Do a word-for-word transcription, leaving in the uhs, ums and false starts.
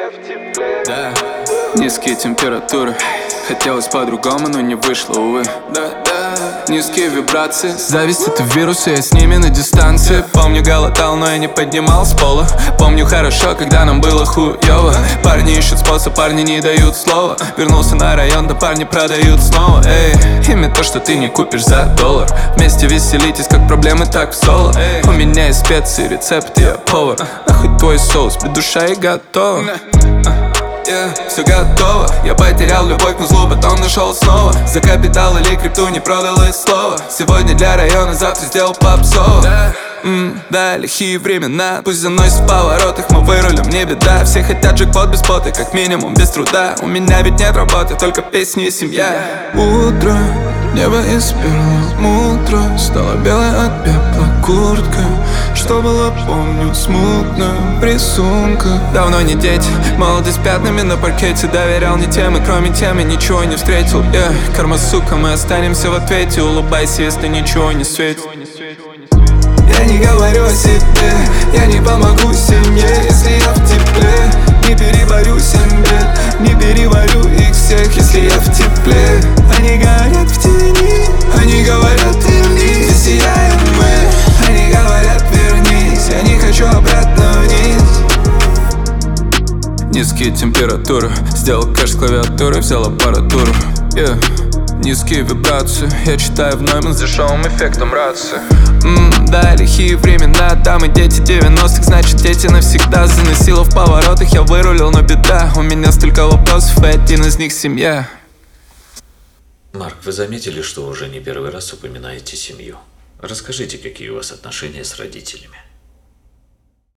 я в тепле. Да, низкие температуры. Хотелось по-другому, но не вышло, увы. Да, да. Низкие вибрации. Зависть — это вирусы, я с ними на дистанции. Помню, голодал, но я не поднимал с пола. Помню хорошо, когда нам было хуёво. Парни ищут способ, парни не дают слова. Вернулся на район, да парни продают снова. Эй, имя то, что ты не купишь за доллар. Вместе веселитесь, как проблемы, так в соло. У меня есть специи, рецепты, я повар. Нахуй твой соус, без душа и готово. Yeah, все готово. Я потерял любовь, но зло потом нашел снова. За капитал или крипту не продал и слова. Сегодня для района, завтра сделал попсово. Да, mm, да, лихие времена. Пусть заносит в поворотах, мы вырулим, не беда. Все хотят джекпот без пота, как минимум без труда. У меня ведь нет работы, только песни и семья. Утро, небо из перла мутро. Стало белое от пепла куртка. Что было, помню, смутно рисунка. Давно не дети, молодость пятнами на паркете. Доверял не тем, и кроме темы ничего не встретил. yeah. Карма, сука, мы останемся в ответе. Улыбайся, если ничего не светит. Я не говорю о себе, я не помогу семье, если я в тепле. Не переборю семь бед, не переварю их всех, если я в тепле. Они горят в тени, они говорят вернись, здесь сияем мы. Они говорят вернись, я не хочу обратно вниз. Низкие температуры. Сделал кэш с клавиатуры, взял аппаратуру. yeah. Низкие вибрации. Я читаю в Нойман с дешевым эффектом рации. mm, Да, лихие времена. Там и дети девяностых, значит дети навсегда. Заносило в поворотах, я вырулил, но беда. У меня столько вопросов, и один из них семья. Марк, вы заметили, что уже не первый раз упоминаете семью? Расскажите, какие у вас отношения с родителями?